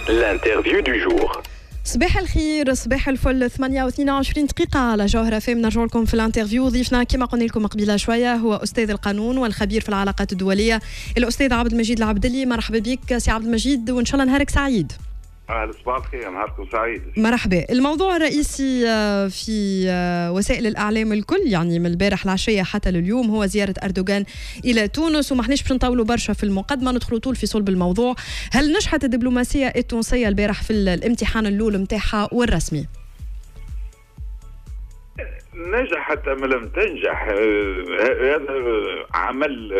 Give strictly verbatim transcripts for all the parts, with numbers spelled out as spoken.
L'interview du jour. صباح الخير، صباح الفل. ثمانية واثنين وعشرين دقيقة على جوهرة فيم. نرجع لكم في الانترفيو. ضيفنا كما قلنا لكم قبيله شوية هو أستاذ القانون والخبير في العلاقات الدولية الأستاذ عبد المجيد العبدلي. مرحبا بك سي عبد المجيد، وإن شاء الله نهارك سعيد. أهلا، صباح الخير، نهاركم سعيد. مرحبا. الموضوع الرئيسي في وسائل الإعلام الكل، يعني من البارح العشية حتى لليوم، هو زيارة أردوغان إلى تونس، وما احناش باش نطولوا برشا في المقدمة، ندخلوا طول في صلب الموضوع. هل نجحت الدبلوماسية التونسية البارح في الامتحان الأول متاعها والرسمي؟ نجحت أم لم تنجح، هذا عمل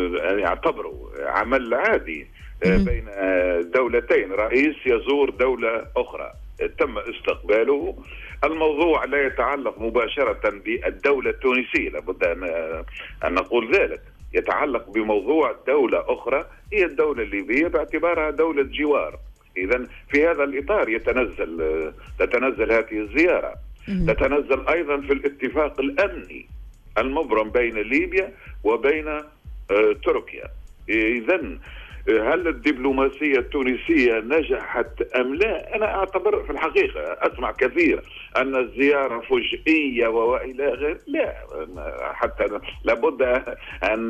يعتبره عمل عادي بين دولتين. رئيس يزور دولة أخرى تم استقباله. الموضوع لا يتعلق مباشرة بالدولة التونسية، لابد أن نقول ذلك، يتعلق بموضوع دولة أخرى هي الدولة الليبية باعتبارها دولة جوار. إذن في هذا الإطار يتنزل تتنزل هذه الزيارة. تتنزل أيضا في الاتفاق الأمني المبرم بين ليبيا وبين تركيا. إذن هل الدبلوماسية التونسية نجحت أم لا؟ أنا أعتبر في الحقيقة أسمع كثير أن الزيارة فجئية وإلى غير، لا، حتى لابد أن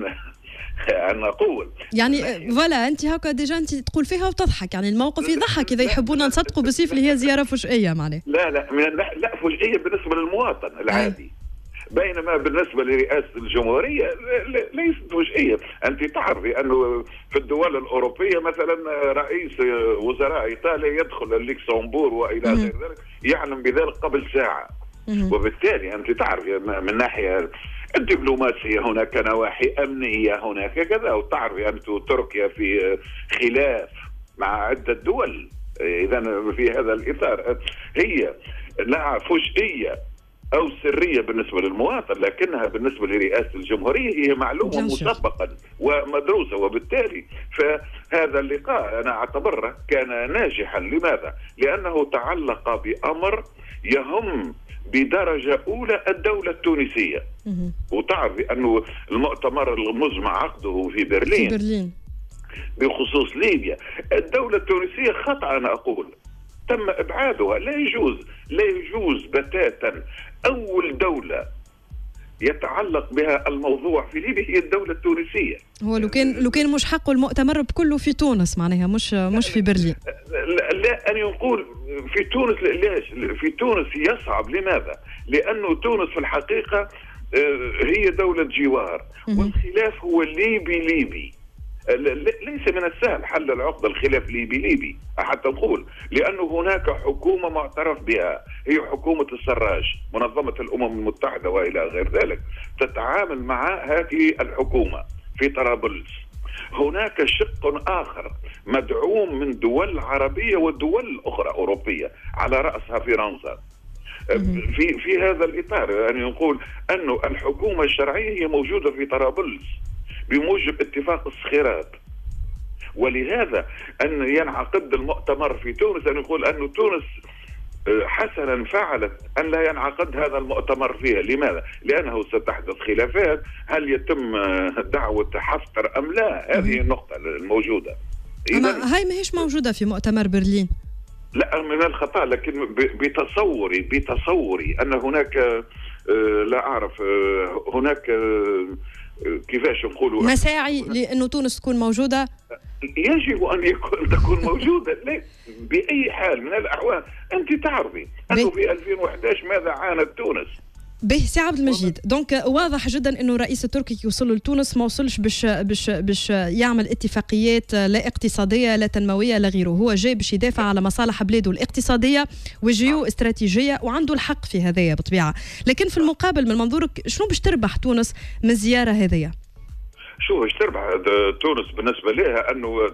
أن نقول يعني فوالا أنت هكا ديجا أنت تقول فيها وتضحك، يعني الموقف يضحك إذا يحبونا نصدقوا بصيف اللي هي زيارة فجئية معناها. لا لا لا, لا فجئية بالنسبة للمواطن العادي، بينما بالنسبة لرئاسة الجمهورية ليست فجئية. أنت تعرفي أنه في الدول الأوروبية مثلا رئيس وزراء إيطاليا يدخل اللوكسمبور وإلى غير ذلك، يعلم بذلك قبل ساعة. وبالتالي أنت تعرفي من ناحية الدبلوماسية هناك نواحي أمنية، هناك كذا. وتعرفي أن تركيا في خلاف مع عدة دول. إذا في هذا الإطار هي لا فجئية أو سرية بالنسبة للمواطن، لكنها بالنسبة لرئاسة الجمهورية هي معلومة مسبقا ومدروسة. وبالتالي فهذا اللقاء أنا أعتبره كان ناجحا. لماذا؟ لأنه تعلق بأمر يهم بدرجة أولى الدولة التونسية. وتعرفي أنه المؤتمر المزمع عقده في برلين, في برلين بخصوص ليبيا، الدولة التونسية خطأ أنا أقول تم إبعادها. لا يجوز لا يجوز بتاتا. أول دولة يتعلق بها الموضوع في ليبيا هي الدولة التونسية. هو لو كان لو كان مش حقه المؤتمر بكله في تونس معناها، مش مش في برلين. لا, لا أن يقول في تونس. ليش في تونس يصعب؟ لماذا؟ لأنه تونس في الحقيقة هي دولة جوار، والخلاف هو ليبي ليبي. ليس من السهل حل العقدة الخلاف ليبي ليبي حتى نقول، لأنه هناك حكومة معترف بها هي حكومة السراج، منظمة الأمم المتحدة وإلى غير ذلك، تتعامل مع هذه الحكومة في طرابلس. هناك شق آخر مدعوم من دول عربية ودول أخرى أوروبية على رأسها فرنسا. في في هذا الإطار يعني نقول أنه الحكومة الشرعية هي موجودة في طرابلس بموجب اتفاق الصخيرات. ولهذا أن ينعقد المؤتمر في تونس، أن يقول أن تونس حسنا فعلت أن لا ينعقد هذا المؤتمر فيها. لماذا؟ لأنه ستحدث خلافات، هل يتم دعوة حفتر أم لا؟ هذه النقطة الموجودة. أما هاي ما هيش موجودة في مؤتمر برلين. لا، من الخطأ، لكن بتصوري بتصوري أن هناك لا أعرف هناك كيفاش نقولوا مساعي لأنه تونس تكون موجودة. يجب أن يكون تكون موجودة. لا بأي حال من الأحوال. أنت تعرفي أنه في ألفين وإحدى عشر ماذا عانت تونس. به سي عبد المجيد، دونك واضح جدا انه الرئيس التركي يوصل لتونس ما وصلش باش باش باش يعمل اتفاقيات لا اقتصاديه لا تنمويه لا غيره، هو جاي باش يدافع على مصالح بلاده الاقتصاديه والجيو استراتيجيه، وعنده الحق في هذايا بطبيعه. لكن في المقابل من منظورك شنو باش تربح تونس من الزياره هذيا؟ شو باش تربح تونس بالنسبه لها؟ انه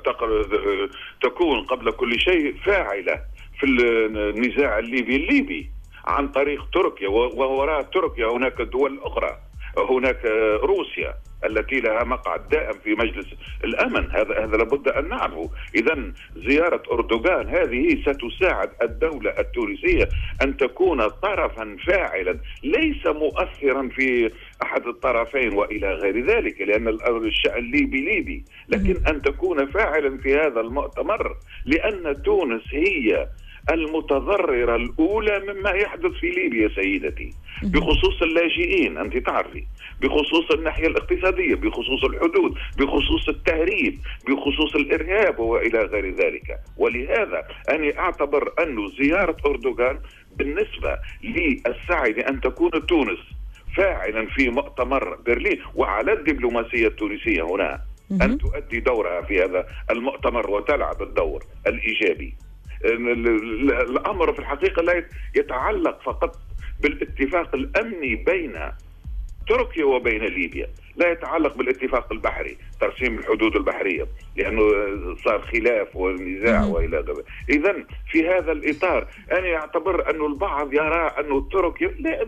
تكون قبل كل شيء فاعله في النزاع الليبي الليبي عن طريق تركيا، ووراء تركيا هناك دول أخرى، هناك روسيا التي لها مقعد دائم في مجلس الأمن. هذا هذا لابد أن نعرفه. إذا زيارة أردوغان هذه ستساعد الدولة التونسية أن تكون طرفا فاعلا، ليس مؤثرا في أحد الطرفين وإلى غير ذلك، لأن الشأن ليبي ليبي، لكن أن تكون فاعلا في هذا المؤتمر، لأن تونس هي المتضررة الأولى مما يحدث في ليبيا سيدتي، بخصوص اللاجئين أنت تعرفي، بخصوص الناحية الاقتصادية، بخصوص الحدود، بخصوص التهريب، بخصوص الإرهاب وإلى غير ذلك. ولهذا أنا أعتبر أن زيارة أردوغان بالنسبة للسعي لأن تكون تونس فاعلا في مؤتمر برلين، وعلى الدبلوماسية التونسية هنا أن تؤدي دورها في هذا المؤتمر وتلعب الدور الإيجابي. الأمر في الحقيقة لا يتعلق فقط بالاتفاق الأمني بين تركيا وبين ليبيا، لا يتعلق بالاتفاق البحري، ترسيم الحدود البحرية، لأنه صار خلاف ونزاع وإلى غيره. إذا في هذا الإطار أنا أعتبر أن البعض يرى أن تركيا لا،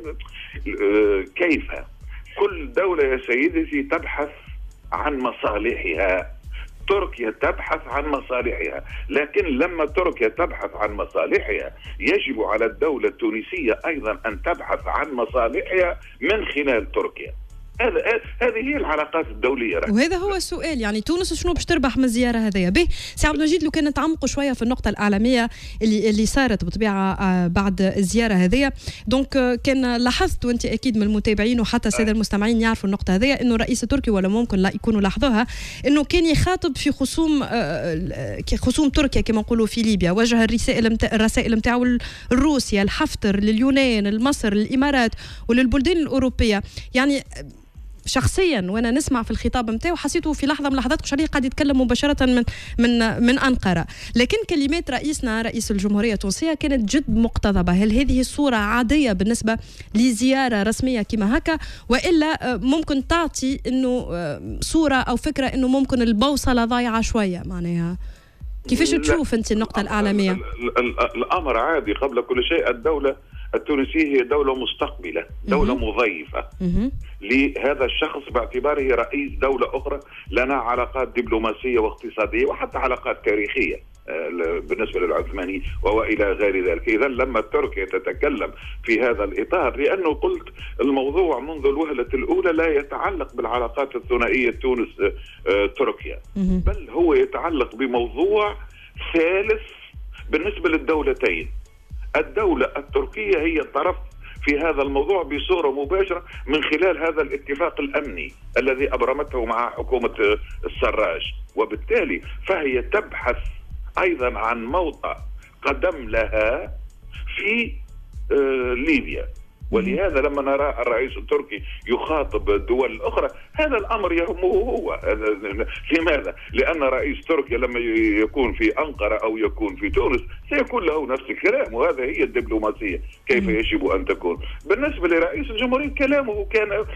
كيف كل دولة يا سيدتي تبحث عن مصالحها. تركيا تبحث عن مصالحها، لكن لما تركيا تبحث عن مصالحها يجب على الدولة التونسية أيضا أن تبحث عن مصالحها من خلال تركيا. هذا هذه هي العلاقات الدوليه. وهذا هو السؤال، يعني تونس شنو باش تربح من الزياره هذيا؟ به سي عبد المجيد، لو كان نتعمقوا شويه في النقطه الاعلاميه اللي اللي صارت بطبيعه بعد الزياره هذيا، دونك كان لاحظت وانت اكيد من المتابعين وحتى الساده المستمعين يعرفوا النقطه هذيا، انه الرئيس التركي ولا ممكن لا يكونوا لاحظوها، انه كان يخاطب في خصوم خصوم تركيا كما نقولوا في ليبيا، وجه الرسائل الرسائل نتاعو لروسيا، الحفتر، لليونان، لمصر، للامارات وللبلدان الاوروبيه. يعني شخصيا وانا نسمع في الخطاب نتاعو حسيته في لحظه من لحظات قشريه قاعد يتكلم مباشره من من من انقره، لكن كلمات رئيسنا رئيس الجمهوريه التونسيه كانت جد مقتضبه. هل هذه الصوره عاديه بالنسبه لزياره رسميه كما هكا، والا ممكن تعطي انه صوره او فكره انه ممكن البوصله ضايعه شويه؟ معناها كيفاش تشوف انت النقطه الاعلاميه؟ الامر عادي. قبل كل شيء الدوله التونسية هي دولة مستقبلة، دولة مضيفة لهذا الشخص باعتباره رئيس دولة أخرى. لنا علاقات دبلوماسية واقتصادية وحتى علاقات تاريخية بالنسبة للعثماني وإلى غير ذلك. إذا لما تركيا تتكلم في هذا الإطار، لأنه قلت الموضوع منذ الوهلة الأولى لا يتعلق بالعلاقات الثنائية تونس تركيا، بل هو يتعلق بموضوع ثالث بالنسبة للدولتين. الدولة التركية هي الطرف في هذا الموضوع بصورة مباشرة من خلال هذا الاتفاق الأمني الذي أبرمته مع حكومة السراج، وبالتالي فهي تبحث أيضا عن موطأ قدم لها في ليبيا. ولهذا لما نرى الرئيس التركي يخاطب الدول الأخرى هذا الأمر يهمه هو. لماذا؟ لأن رئيس تركيا لما يكون في أنقرة أو يكون في تونس سيكون له نفس الكلام، وهذا هي الدبلوماسية كيف يجب أن تكون. بالنسبة لرئيس الجمهورية كلامه كان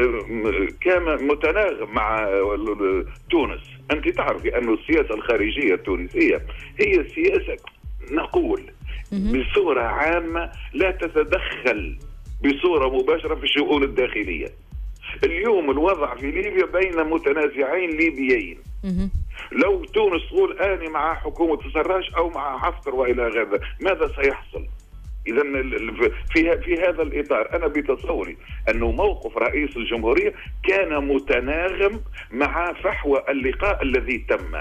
كان متناغم مع تونس. أنت تعرفي أن السياسة الخارجية التونسية هي سياسة نقول بصورة عامة لا تتدخل بصورة مباشرة في الشؤون الداخلية. اليوم الوضع في ليبيا بين متنازعين ليبيين. لو تونس تقول أنا مع حكومة السراج أو مع حفتر وإلى غير ذلك، ماذا سيحصل؟ إذا في في هذا الإطار أنا بتصوري أنه موقف رئيس الجمهورية كان متناغم مع فحوى اللقاء الذي تم.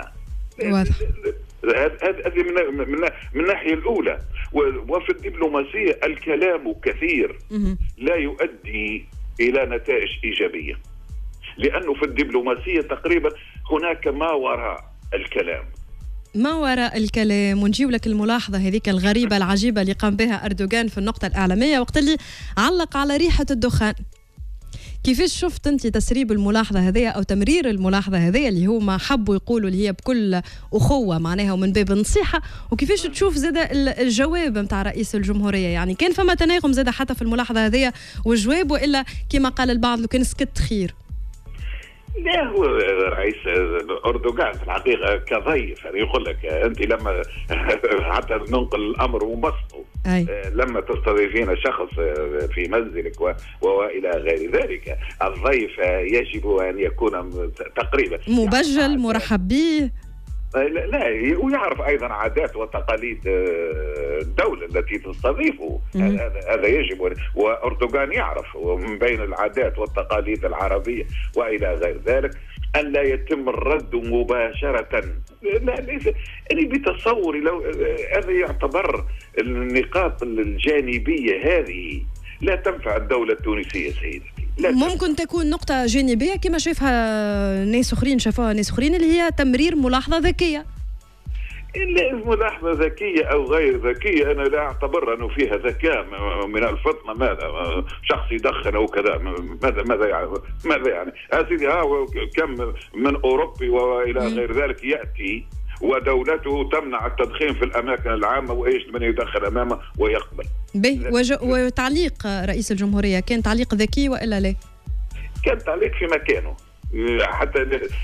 هذه من من من الناحيه الاولى. وفي الدبلوماسيه الكلام كثير لا يؤدي الى نتائج ايجابيه، لانه في الدبلوماسيه تقريبا هناك ما وراء الكلام. ما وراء الكلام. ونجيب لك الملاحظه هذيك الغريبه العجيبه اللي قام بها اردوغان في النقطه الاعلاميه وقت اللي علق على ريحه الدخان. كيفاش شفت انت تسريب الملاحظه هذيا او تمرير الملاحظه هذيا اللي هو ما حبوا يقولوا اللي هي بكل اخوه معناها ومن باب النصيحه، وكيفاش تشوف زاد الجواب نتاع رئيس الجمهوريه؟ يعني كان فما تناغم زاد حتى في الملاحظه هذيا والجواب، والا كما قال البعض لو كان سكت خير؟ لا، هو رئيس أردوغان في الحقيقة كضيف، يعني يقول لك أنت لما حتى ننقل الأمر ومبسطه لما تستضيفين شخص في منزلك والى غير ذلك، الضيف يجب ان يكون تقريبا مبجل مرحب به، لا, لا ويعرف ايضا عادات وتقاليد الدوله التي تستضيفه. هذا هذا يجب، واردوغان يعرف ومن بين العادات والتقاليد العربيه والى غير ذلك ان لا يتم الرد مباشره. لا ليس يعني بتصوري لو هذا يعتبر النقاط الجانبيه هذه لا تنفع الدوله التونسيه سيدتي. ممكن تكون نقطة جانبية كما شافها ناس أخرين شافوها ناس أخرين اللي هي تمرير ملاحظة ذكية. إلا ملاحظة ذكية أو غير ذكية أنا لا أعتبر أنه فيها ذكاء من الفطنة. ماذا شخص يدخن أو كذا، ماذا ماذا يعني ماذا يعني أسيدي ها كم من أوروبي وإلى غير ذلك يأتي ودولته تمنع التدخين في الأماكن العامة وإيش من يدخل أمامه ويقبل. وتعليق رئيس الجمهورية كان تعليق ذكي وإلا لا؟ كان تعليق في مكانه. حتى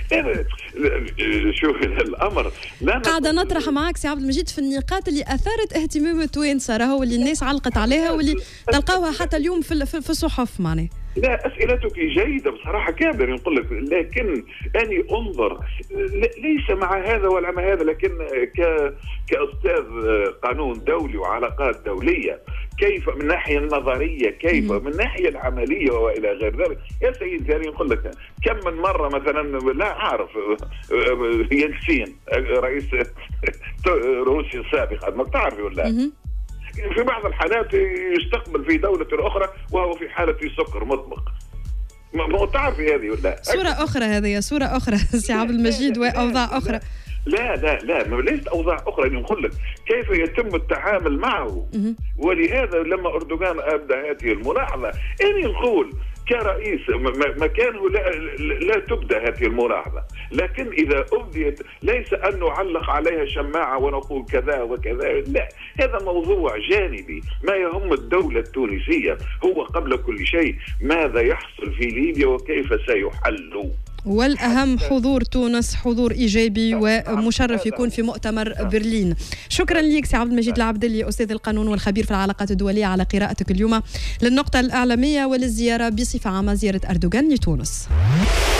شوف الامر لا قاعده نطرح معك سي عبد المجيد في النقاط اللي اثارت اهتمام التوانسه، راهو اللي الناس علقت عليها واللي تلقاوها حتى اليوم في في الصحف. معناها لا اسئلتك جيده بصراحه كابر نقول لك، لكن اني انظر ليس مع هذا ولا مع هذا، لكن ك كاستاذ قانون دولي وعلاقات دوليه كيف من الناحيه النظريه، كيف من الناحيه العمليه والى غير ذلك. يا سيدي يعني نقول لك كم من مره مثلا لا اعرف يلسين رئيس روسيا السابق ما بتعرفي ولا في بعض الحالات يستقبل في دولة أخرى وهو في حالة سكر مطلق. ما تعرفي هذه ولا؟ صورة أخرى هذه، صورة أخرى سي عبد المجيد وأوضاع أخرى. لا لا لا ليست أوضاع أخرى. نقول لك كيف يتم التعامل معه. ولهذا لما أردوغان أبدى هذه الملاحظة أني نقول كرئيس مكانه لا, لا تبدأ هذه الملاحظة، لكن إذا أبديت ليس أن نعلق عليها شماعة ونقول كذا وكذا، لا، هذا موضوع جانبي. ما يهم الدولة التونسية هو قبل كل شيء ماذا يحصل في ليبيا وكيف سيحل. والأهم حضور تونس، حضور إيجابي ومشرف يكون في مؤتمر برلين. شكرا لك سي عبد المجيد العبدلي أستاذ القانون والخبير في العلاقات الدولية على قراءتك اليوم للنقطة الإعلامية وللزيارة بصفة عامة، زيارة أردوغان لتونس.